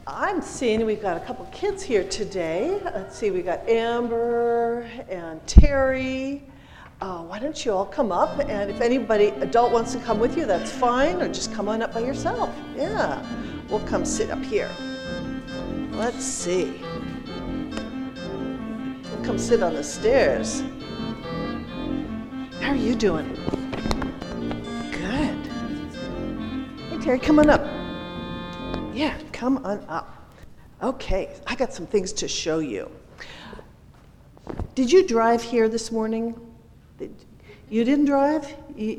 I'm seeing we've got a couple kids here today. Let's see, we got Amber and Terry. Why don't you all come up? And if anybody adult wants to come with you, that's fine, or just come on up by yourself. Yeah, we'll come sit up here. Let's see. We'll come sit on the stairs. How are you doing? Good. Hey, Terry, come on up. Yeah, come on up. Okay, I got some things to show you. Did you drive here this morning? You didn't drive?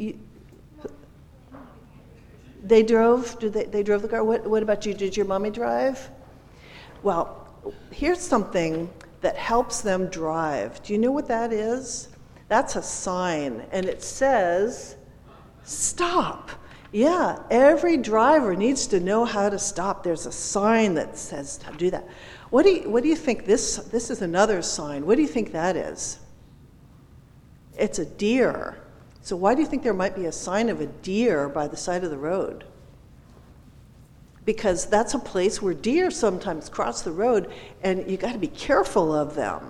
They drove? They drove the car? What about you? Did your mommy drive? Well, here's something that helps them drive. Do you know what that is? That's a sign, and it says, stop. Yeah, every driver needs to know how to stop. There's a sign that says to do that. What do you think this is another sign? What do you think that is? It's a deer. So why do you think there might be a sign of a deer by the side of the road? Because that's a place where deer sometimes cross the road, and you got to be careful of them.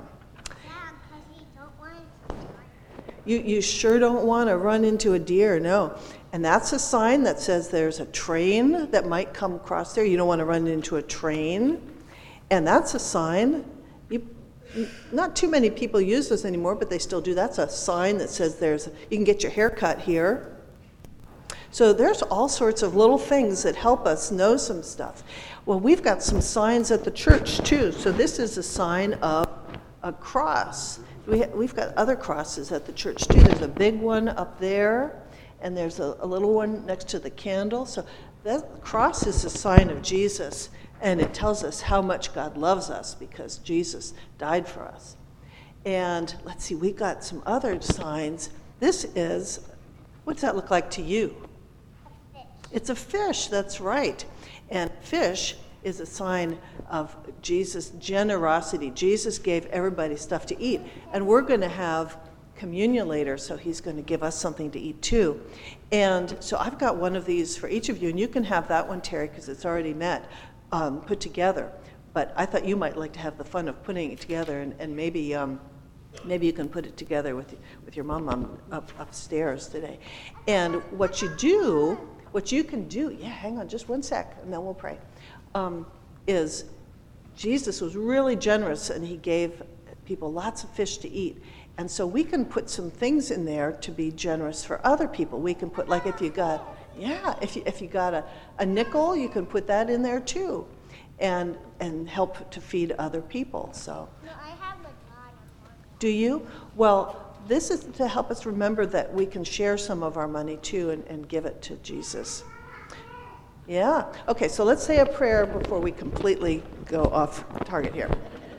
You sure don't want to run into a deer, no. And that's a sign that says there's a train that might come across there. You don't want to run into a train. And that's a sign. Not too many people use this anymore, but they still do. That's a sign that says you can get your hair cut here. So there's all sorts of little things that help us know some stuff. Well, we've got some signs at the church too. So this is a sign of a cross. We've got other crosses at the church too. There's a big one up there, and there's a little one next to the candle. So that cross is a sign of Jesus, and it tells us how much God loves us because Jesus died for us. And let's see, we got some other signs. What's that look like to you? A fish. It's a fish, that's right. And fish is a sign of Jesus' generosity. Jesus gave everybody stuff to eat. And we're going to have communion later, so he's going to give us something to eat too. And so I've got one of these for each of you, and you can have that one, Terry, because it's already put together. But I thought you might like to have the fun of putting it together, and maybe you can put it together with your mom upstairs today. And what you can do, yeah, hang on just one sec, and then we'll pray, is Jesus was really generous, and he gave people lots of fish to eat. And so we can put some things in there to be generous for other people. We can put, like if you got a nickel, you can put that in there too, and help to feed other people. So. No, I have a lot of money. Do you? Well, this is to help us remember that we can share some of our money too and give it to Jesus. Yeah. Okay, so let's say a prayer before we completely go off target here.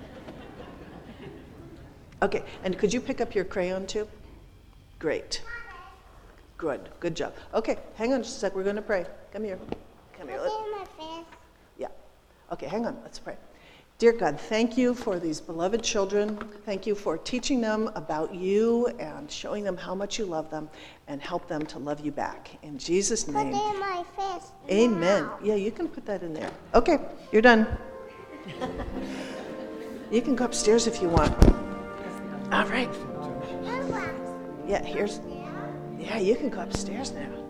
Okay, and could you pick up your crayon too? Great. Good job. Okay, hang on just a sec. We're going to pray. Come here. My face. Yeah. Okay, hang on. Let's pray. Dear God, thank you for these beloved children. Thank you for teaching them about you and showing them how much you love them, and help them to love you back. In Jesus' name. Put it in my face. Amen. Now. Yeah, you can put that in there. Okay, you're done. You can go upstairs if you want. All right. Yeah, you can go upstairs now.